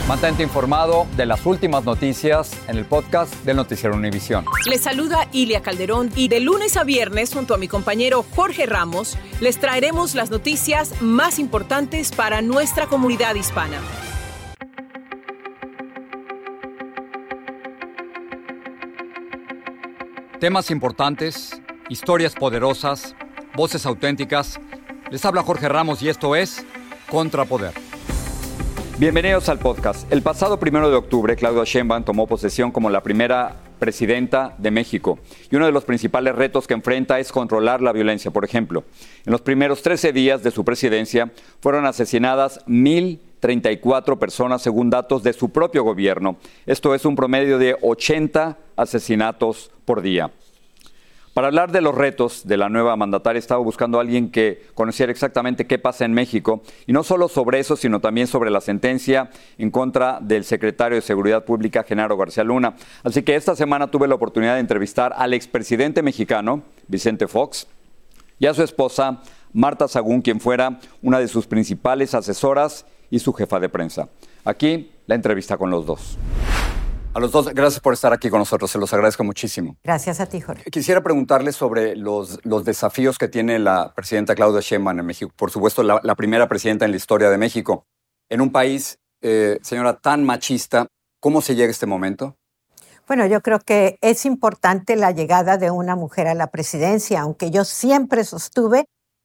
Mantente informado de las últimas noticias en el podcast del Noticiero Univisión. Les saluda Ilia Calderón y de lunes a viernes, junto a mi compañero Jorge Ramos, les traeremos las noticias más importantes para nuestra comunidad hispana. Temas importantes, historias poderosas, voces auténticas. Les habla Jorge Ramos y esto es Contrapoder. Bienvenidos al podcast. El pasado 1 de octubre, Claudia Sheinbaum tomó posesión como la primera presidenta de México. Y uno de los principales retos que enfrenta es controlar la violencia. Por ejemplo, en los primeros 13 días de su presidencia fueron asesinadas 1,034 personas según datos de su propio gobierno. Esto es un promedio de 80 asesinatos por día. Para hablar de los retos de la nueva mandataria, estaba buscando a alguien que conociera exactamente qué pasa en México, y no solo sobre eso, sino también sobre la sentencia en contra del secretario de Seguridad Pública, Genaro García Luna. Así que esta semana tuve la oportunidad de entrevistar al expresidente mexicano, Vicente Fox, y a su esposa, Marta Sagún, quien fuera una de sus principales asesoras y su jefa de prensa. Aquí la entrevista con los dos. A los dos, gracias por estar aquí con nosotros, se los agradezco muchísimo. Gracias a ti, Jorge. Quisiera preguntarles sobre los desafíos que tiene la presidenta Claudia Sheinbaum en México. Por supuesto, la primera presidenta en la historia de México. En un país, señora, tan machista, ¿cómo se llega a este momento? Bueno, yo creo que es importante la llegada de una mujer a la presidencia, aunque yo siempre sostuve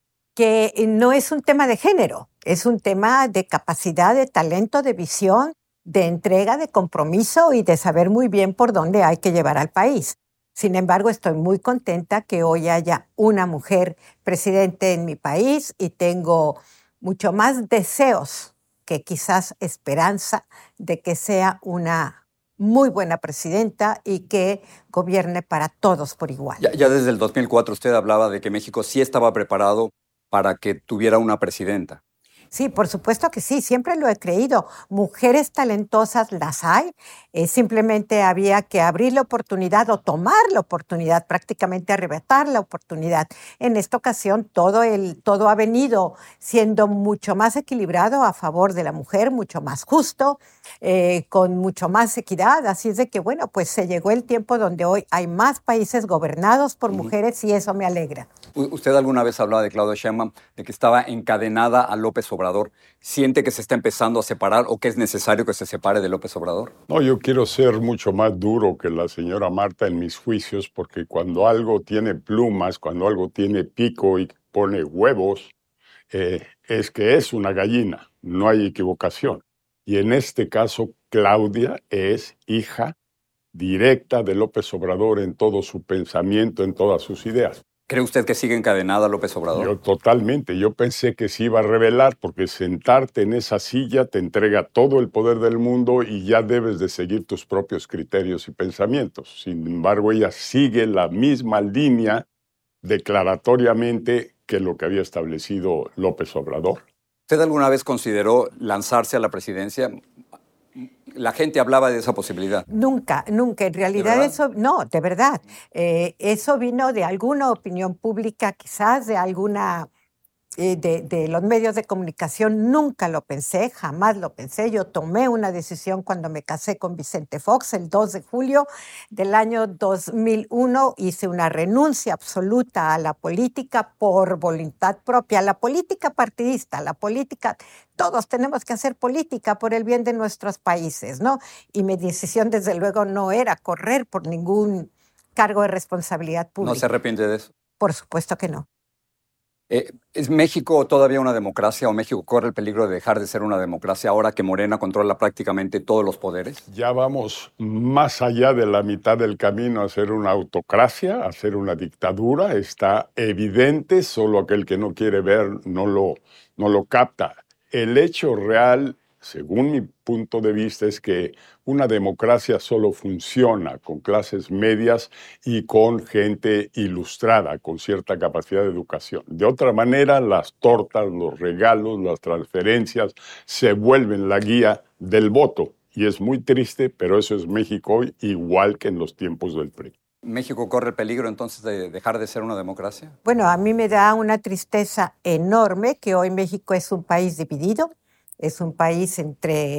que no es un tema de género, es un tema de capacidad, de talento, de visión, de entrega, de compromiso y de saber muy bien por dónde hay que llevar al país. Sin embargo, estoy muy contenta que hoy haya una mujer presidente en mi país y tengo mucho más deseos que quizás esperanza de que sea una muy buena presidenta y que gobierne para todos por igual. Ya desde el 2004 usted hablaba de que México sí estaba preparado para que tuviera una presidenta. Sí, por supuesto que sí, siempre lo he creído. Mujeres talentosas las hay, simplemente había que abrir la oportunidad o tomar la oportunidad, prácticamente arrebatar la oportunidad. En esta ocasión todo ha venido siendo mucho más equilibrado a favor de la mujer, mucho más justo, con mucho más equidad. Así es de que, bueno, pues se llegó el tiempo donde hoy hay más países gobernados por mujeres y eso me alegra. Usted alguna vez hablaba de Claudia Sheinbaum, de que estaba encadenada a López Obrador. ¿Siente que se está empezando a separar o que es necesario que se separe de López Obrador? No, yo quiero ser mucho más duro que la señora Marta en mis juicios, porque cuando algo tiene plumas, cuando algo tiene pico y pone huevos, es que es una gallina, no hay equivocación. Y en este caso, Claudia es hija directa de López Obrador en todo su pensamiento, en todas sus ideas. ¿Cree usted que sigue encadenada a López Obrador? Yo totalmente. Yo pensé que se iba a revelar porque sentarte en esa silla te entrega todo el poder del mundo y ya debes de seguir tus propios criterios y pensamientos. Sin embargo, ella sigue la misma línea declaratoriamente que lo que había establecido López Obrador. ¿Usted alguna vez consideró lanzarse a la presidencia? La gente hablaba de esa posibilidad. Nunca, nunca. En realidad eso, no, de verdad. Eso vino de alguna opinión pública, quizás de alguna, de los medios de comunicación. Nunca lo pensé, jamás lo pensé. Yo tomé una decisión cuando me casé con Vicente Fox el 2 de julio del año 2001. Hice una renuncia absoluta a la política por voluntad propia, a la política partidista, la política. Todos tenemos que hacer política por el bien de nuestros países, ¿no? Y mi decisión, desde luego, no era correr por ningún cargo de responsabilidad pública. ¿No se arrepiente de eso? Por supuesto que no. ¿Es México todavía una democracia o México corre el peligro de dejar de ser una democracia ahora que Morena controla prácticamente todos los poderes? Ya vamos más allá de la mitad del camino a ser una autocracia, a ser una dictadura. Está evidente, solo aquel que no quiere ver no lo capta. El hecho real, según mi punto de vista, es que una democracia solo funciona con clases medias y con gente ilustrada, con cierta capacidad de educación. De otra manera, las tortas, los regalos, las transferencias se vuelven la guía del voto. Y es muy triste, pero eso es México hoy, igual que en los tiempos del PRI. ¿México corre el peligro entonces de dejar de ser una democracia? Bueno, a mí me da una tristeza enorme que hoy México es un país dividido, es un país entre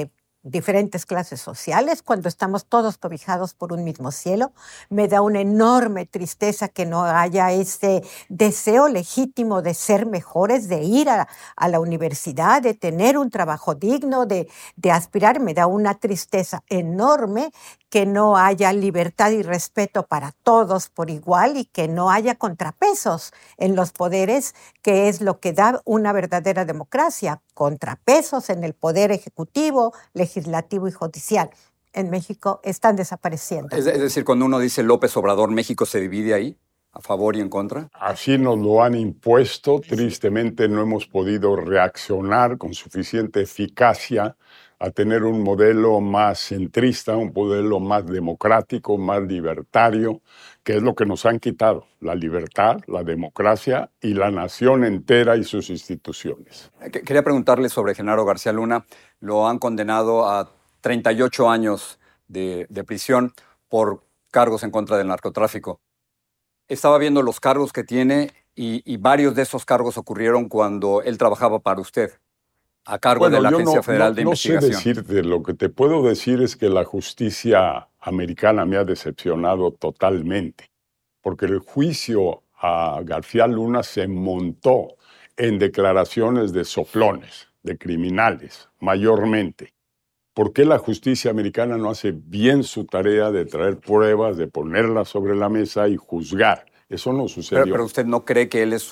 diferentes clases sociales, cuando estamos todos cobijados por un mismo cielo. Me da una enorme tristeza que no haya ese deseo legítimo de ser mejores, de ir a la universidad, de tener un trabajo digno, de aspirar. Me da una tristeza enorme que no haya libertad y respeto para todos por igual y que no haya contrapesos en los poderes, que es lo que da una verdadera democracia. Contrapesos en el poder ejecutivo, legislativo y judicial. En México están desapareciendo. Es decir, cuando uno dice López Obrador, ¿México se divide ahí? ¿A favor y en contra? Así nos lo han impuesto. Tristemente no hemos podido reaccionar con suficiente eficacia a tener un modelo más centrista, un modelo más democrático, más libertario, que es lo que nos han quitado: la libertad, la democracia y la nación entera y sus instituciones. Quería preguntarle sobre Genaro García Luna. Lo han condenado a 38 años de prisión por cargos en contra del narcotráfico. Estaba viendo los cargos que tiene y varios de esos cargos ocurrieron cuando él trabajaba para usted, a cargo de la Agencia Federal de Investigación. No sé decirte, lo que te puedo decir es que la justicia americana me ha decepcionado totalmente, porque el juicio a García Luna se montó en declaraciones de soplones, de criminales, mayormente. ¿Por qué la justicia americana no hace bien su tarea de traer pruebas, de ponerlas sobre la mesa y juzgar? Eso no sucedió. Pero usted no cree que él es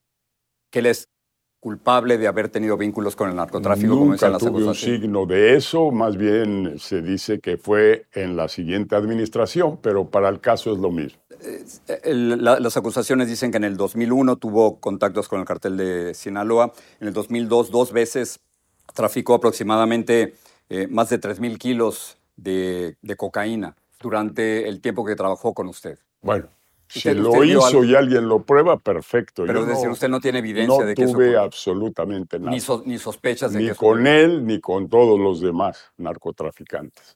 culpable de haber tenido vínculos con el narcotráfico, como dicen las acusaciones. Nunca tuve un signo de eso, más bien se dice que fue en la siguiente administración, pero para el caso es lo mismo. Las acusaciones dicen que en el 2001 tuvo contactos con el cartel de Sinaloa, en el 2002 2 veces traficó aproximadamente más de 3,000 kilos de cocaína durante el tiempo que trabajó con usted. Bueno, si lo hizo y alguien lo prueba, perfecto. Pero es decir, usted no tiene evidencia de que eso ocurrió. No tuve absolutamente nada. Ni sospechas de que eso ocurrió. Ni con él, ni con todos los demás narcotraficantes.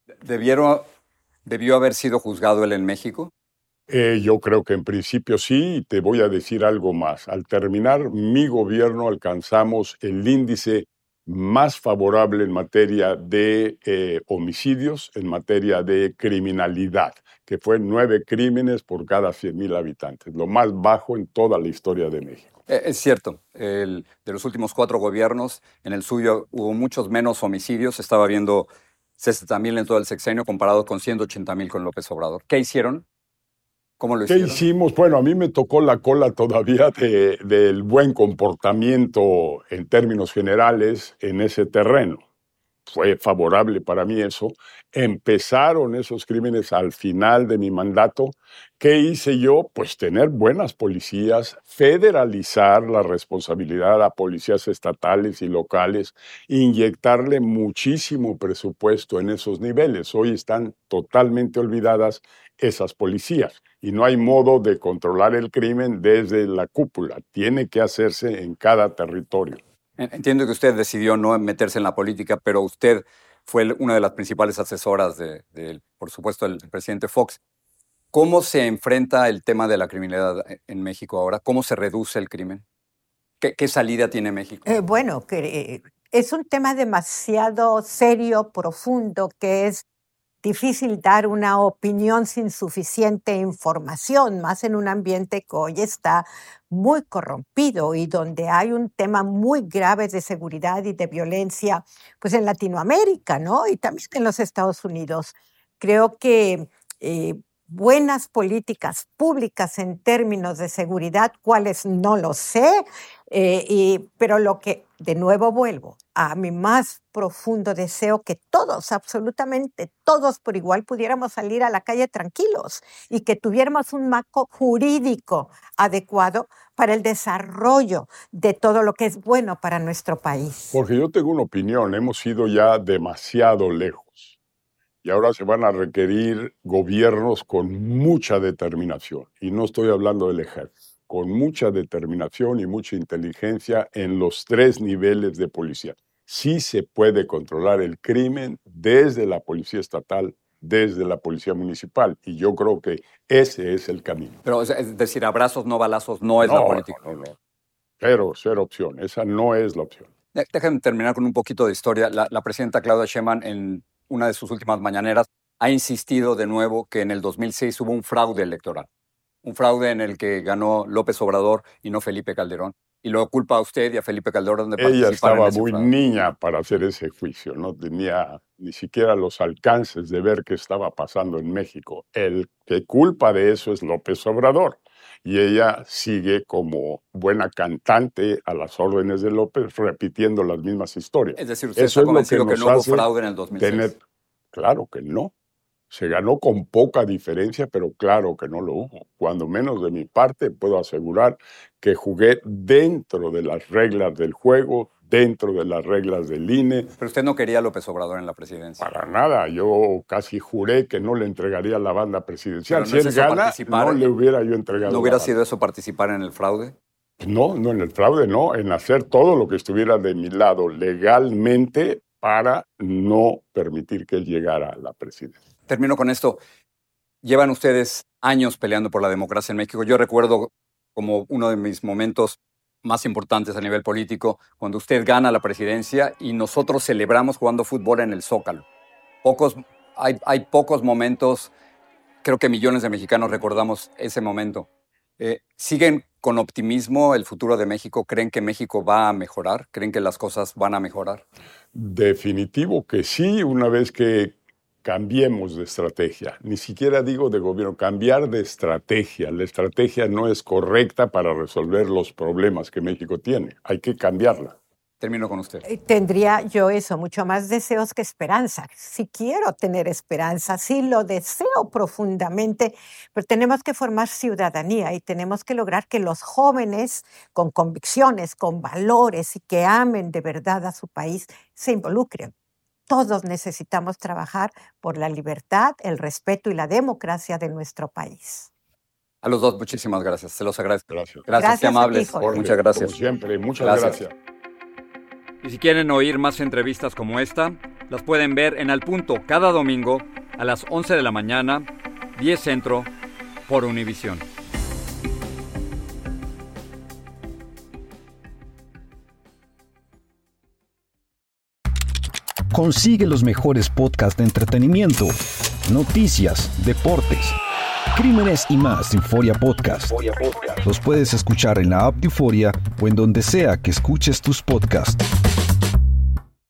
¿Debió haber sido juzgado él en México? Yo creo que en principio sí, y te voy a decir algo más. Al terminar mi gobierno alcanzamos el índice más favorable en materia de homicidios, en materia de criminalidad, que fue 9 crímenes por cada 100,000 habitantes, lo más bajo en toda la historia de México. Es cierto, de los últimos 4 gobiernos, en el suyo hubo muchos menos homicidios, estaba viendo 60,000 en todo el sexenio comparado con 180,000 con López Obrador. ¿Qué hicieron? ¿Cómo lo hicieron? ¿Qué hicimos? Bueno, a mí me tocó la cola todavía del buen comportamiento en términos generales en ese terreno. Fue favorable para mí eso. Empezaron esos crímenes al final de mi mandato. ¿Qué hice yo? Pues tener buenas policías, federalizar la responsabilidad a policías estatales y locales, inyectarle muchísimo presupuesto en esos niveles. Hoy están totalmente olvidadas esas policías y no hay modo de controlar el crimen desde la cúpula. Tiene que hacerse en cada territorio. Entiendo que usted decidió no meterse en la política, pero usted fue una de las principales asesoras por supuesto, del presidente Fox. ¿Cómo se enfrenta el tema de la criminalidad en México ahora? ¿Cómo se reduce el crimen? ¿Qué salida tiene México? Bueno, es un tema demasiado serio, profundo, que es difícil dar una opinión sin suficiente información, más en un ambiente que hoy está muy corrompido y donde hay un tema muy grave de seguridad y de violencia, pues en Latinoamérica, ¿no? Y también en los Estados Unidos. Creo que buenas políticas públicas en términos de seguridad, cuáles no lo sé, pero lo que, de nuevo vuelvo, a mi más profundo deseo que todos, absolutamente todos por igual, pudiéramos salir a la calle tranquilos y que tuviéramos un marco jurídico adecuado para el desarrollo de todo lo que es bueno para nuestro país. Porque yo tengo una opinión, hemos ido ya demasiado lejos y ahora se van a requerir gobiernos con mucha determinación, y no estoy hablando del ejército, con mucha determinación y mucha inteligencia en los 3 niveles de policía. Sí se puede controlar el crimen desde la policía estatal, desde la policía municipal, y yo creo que ese es el camino. Pero es decir, abrazos, no balazos, no es la política. No. Cero opción, esa no es la opción. Déjenme terminar con un poquito de historia. La presidenta Claudia Sheinbaum, en una de sus últimas mañaneras, ha insistido de nuevo que en el 2006 hubo un fraude electoral. Un fraude en el que ganó López Obrador y no Felipe Calderón. Y lo culpa a usted y a Felipe Calderón de participar en ese fraude. Ella estaba muy niña para hacer ese juicio. No tenía ni siquiera los alcances de ver qué estaba pasando en México. El que culpa de eso es López Obrador. Y ella sigue como buena cantante a las órdenes de López, repitiendo las mismas historias. Es decir, usted está convencido que no hubo fraude en el 2006. Claro que no. Se ganó con poca diferencia, pero claro que no lo hubo. Cuando menos de mi parte, puedo asegurar que jugué dentro de las reglas del juego, dentro de las reglas del INE. Pero usted no quería a López Obrador en la presidencia. Para nada. Yo casi juré que no le entregaría la banda presidencial. Si él gana, no le hubiera yo entregado. ¿No hubiera sido eso participar en el fraude? No en el fraude, no. En hacer todo lo que estuviera de mi lado legalmente para no permitir que él llegara a la presidencia. Termino con esto. Llevan ustedes años peleando por la democracia en México. Yo recuerdo como uno de mis momentos más importantes a nivel político, cuando usted gana la presidencia y nosotros celebramos jugando fútbol en el Zócalo. Hay pocos momentos, creo que millones de mexicanos recordamos ese momento. ¿Siguen con optimismo el futuro de México? ¿Creen que México va a mejorar? ¿Creen que las cosas van a mejorar? Definitivo que sí, una vez que cambiemos de estrategia. Ni siquiera digo de gobierno, cambiar de estrategia. La estrategia no es correcta para resolver los problemas que México tiene. Hay que cambiarla. Termino con usted. Tendría yo mucho más deseos que esperanza. Sí quiero tener esperanza, sí lo deseo profundamente, pero tenemos que formar ciudadanía y tenemos que lograr que los jóvenes con convicciones, con valores y que amen de verdad a su país se involucren. Todos necesitamos trabajar por la libertad, el respeto y la democracia de nuestro país. A los dos, muchísimas gracias. Se los agradezco. Gracias. Qué amables. Muchas gracias. Como siempre, muchas gracias. Y si quieren oír más entrevistas como esta, las pueden ver en Al Punto cada domingo a las 11 de la mañana, 10 Centro, por Univisión. Consigue los mejores podcasts de entretenimiento, noticias, deportes, crímenes y más en Euforia Podcast. Los puedes escuchar en la app de Euforia o en donde sea que escuches tus podcasts.